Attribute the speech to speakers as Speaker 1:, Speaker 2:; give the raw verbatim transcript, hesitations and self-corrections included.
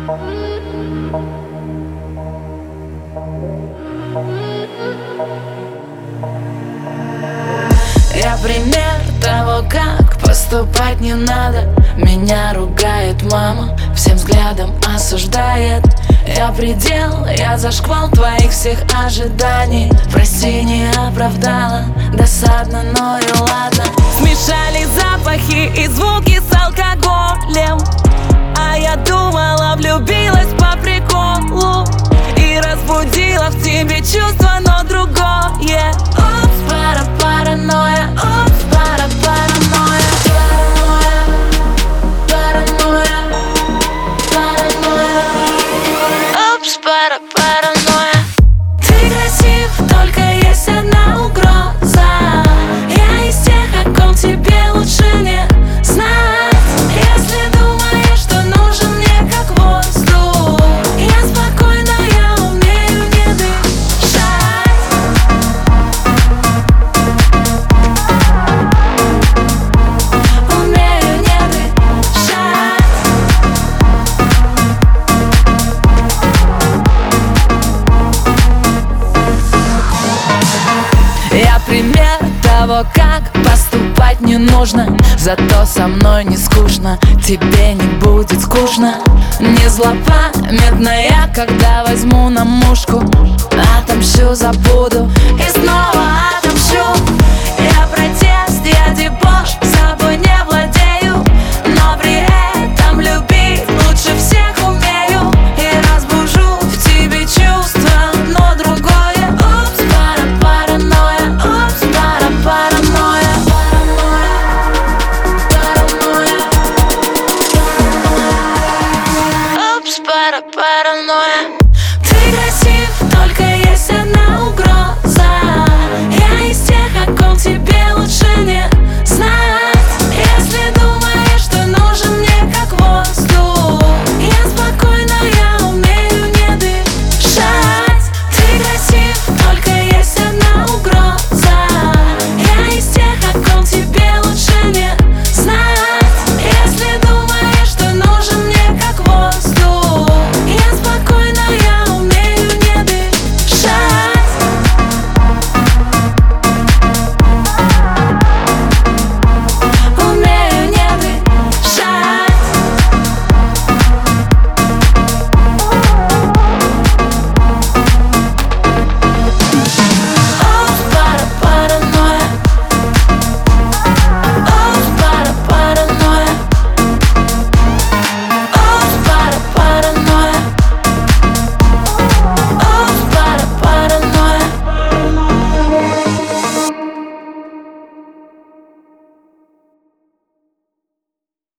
Speaker 1: Я пример того, как поступать не надо. Меня ругает мама, всем взглядом осуждает. Я предел, я за шквал твоих всех ожиданий. Прости, не оправдала, досадно, но и ладно. Смешали запахи и звуки с алкоголем, а я думала, влюбилась по приколу и разбудила в тебе чувство, но другое. Упс, пара, паранойя, упс, пара, паранойя. Паранойя, паранойя, упс, пара, паранойя. Ты красив, только есть одна угроза. Я из тех, о ком тебе лучше не знать. Если думаешь, что нужен мне как воздух, я спокойна, я умею не дышать. Умею не дышать. Я пример того, как поступать не нужно. Зато со мной не скучно, тебе не будет скучно. Не злопамятная, когда возьму на мушку. Отомщу, забуду и снова отомщу. Я протест, я дебош, собой не владею, но при этом любить лучше всех умею. И разбужу в тебе чувства, но другое. Упс, пара, паранойя, упс, пара, паранойя. Паранойя, упс, пара, паранойя. Ты красив, только есть одна